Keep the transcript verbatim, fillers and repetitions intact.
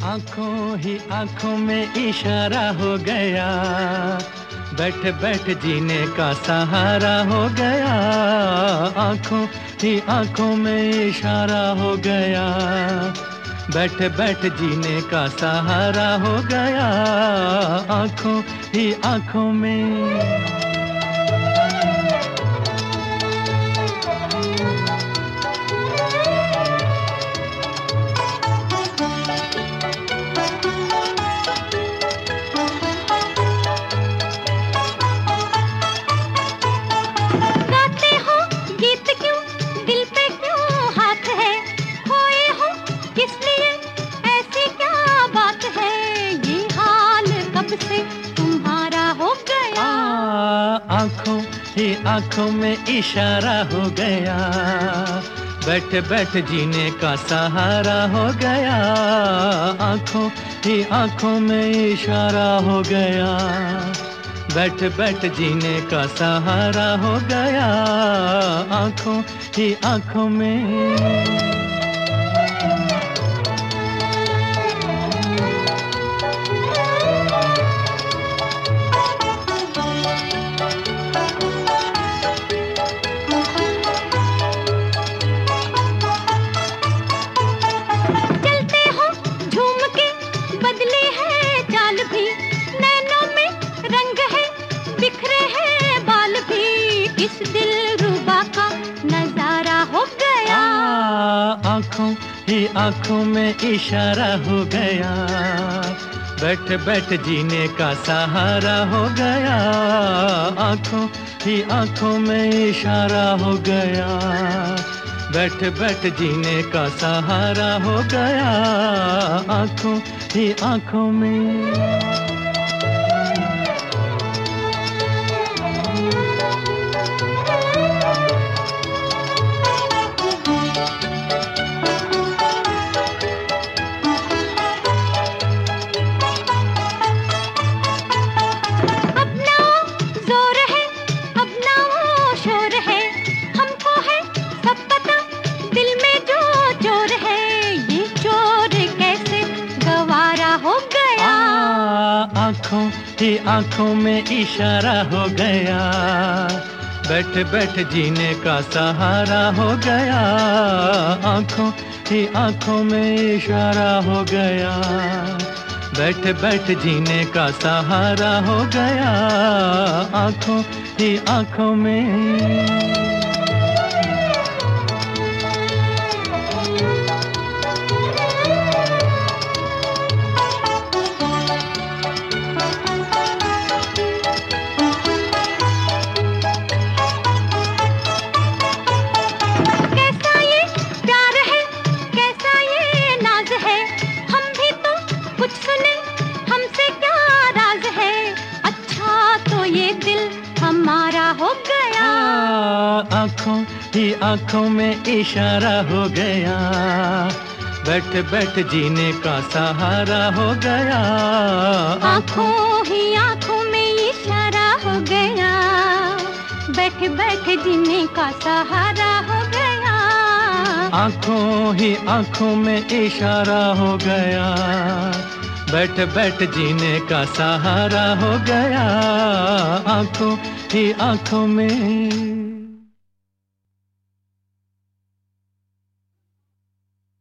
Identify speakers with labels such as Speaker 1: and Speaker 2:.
Speaker 1: आंखों ही आंखों में इशारा हो गया, बैठ बैठ जीने का सहारा हो गया। आंखों ही आंखों में इशारा हो गया, बैठ बैठ जीने का सहारा हो गया। आंखों ही आंखों में आंखों ही आंखों में इशारा हो गया, बैठ बैठ जीने का सहारा हो गया। आंखों ही आंखों में इशारा हो गया, बैठ बैठ जीने का सहारा हो गया। आंखों ही आंखों में आंखों ही आंखों में इशारा हो गया, बैठ बैठ जीने का सहारा हो गया। आंखों ही आंखों में इशारा हो गया, बैठ बैठ जीने का सहारा हो गया। आंखों ही आंखों में आंखों ही आंखों में इशारा हो गया, बैठ बैठ जीने का सहारा हो गया। आंखों ही आंखों में इशारा हो गया, बैठ बैठ जीने का सहारा हो गया। आंखों ही आंखों में हो गया। आंखों ही आंखों में इशारा हो गया, बैठ बैठ जीने का सहारा हो गया।
Speaker 2: आंखों ही आंखों में इशारा हो गया, बैठ बैठ जीने का सहारा हो गया।
Speaker 1: आंखों ही आंखों में इशारा हो गया, बैठ बैठ जीने का सहारा हो गया। आंखों ही आंखों में